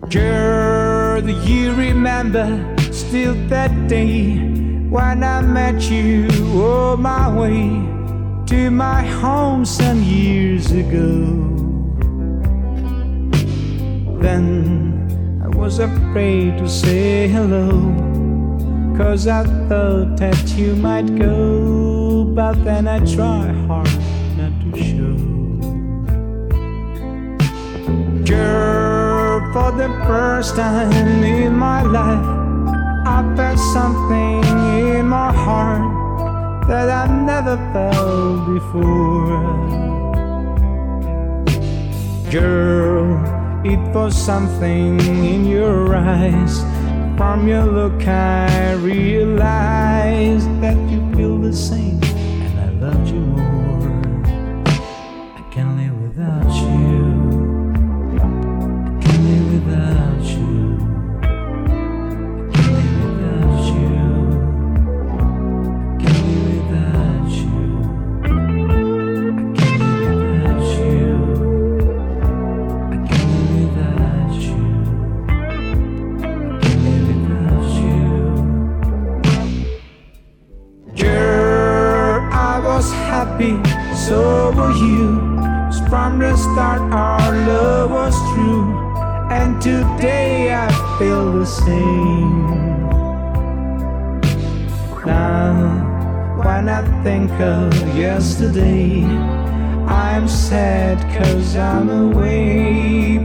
Girl, do you remember still that day when I met you on my way to my home some years ago? Then I was afraid to say hello, 'cause I thought that you might go, but then I try hard not to show. Girl, for the first time in my life, I felt something in my heart that I never felt before. Girl, it was something in your eyes. From your look I realized that you feel the same, and I loved you more. I can't live without you. I can't live without you. I can't live without you. I can't live without you. I can't live without you. I can't live without you. Happy, so were you. 'Cause from the start our love was true, and today I feel the same. Now when I think of yesterday, I'm sad 'cause I'm away,